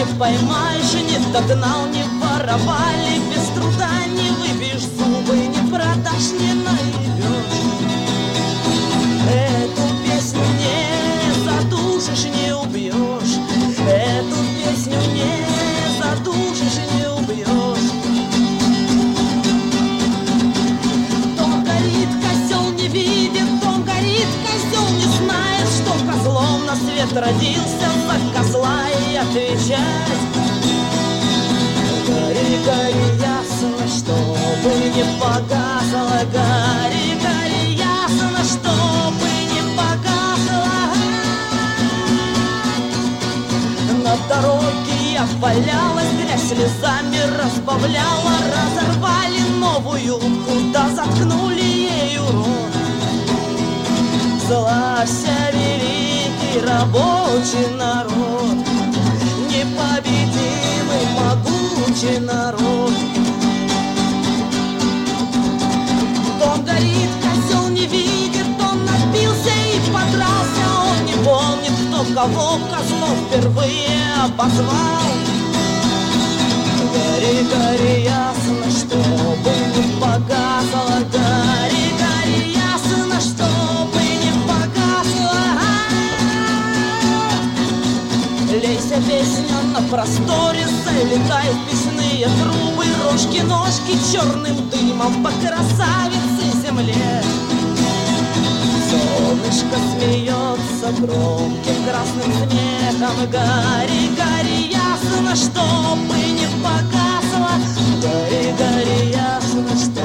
не поймаешь, не догнал, не воровали, без труда не выбьешь зубы, не продашь, не наебешь. Эту песню не задушишь, не убьешь. Эту песню не задушишь, не убьешь. Дом горит, козел не видит, дом горит, козел не знает, что козлом на свет родился, за козла и отвечать. Гори, гори, ясно, чтобы не погасло, гори, гори, ясно, чтобы не погасло. На дороге я валялась, грязь слезами разбавляла, разорвали новую, куда заткнули ею рот. Славься, великий рабочий народ, непобедимый, могучий народ. Дом горит, козел не видит, он напился и подрался, он не помнит, кто кого козлов впервые обозвал. Гори, гори, ясно, чтобы не погасло, гори, гори, ясно, чтобы не погасло. Лейся, песня на просторе, залетают песные трубы, рожки-ножки черным дымом по красавице земле. Солнышко смеется громким красным смехом, гори, гори, ясно, чтобы не погасло, гори, гори, ясно, что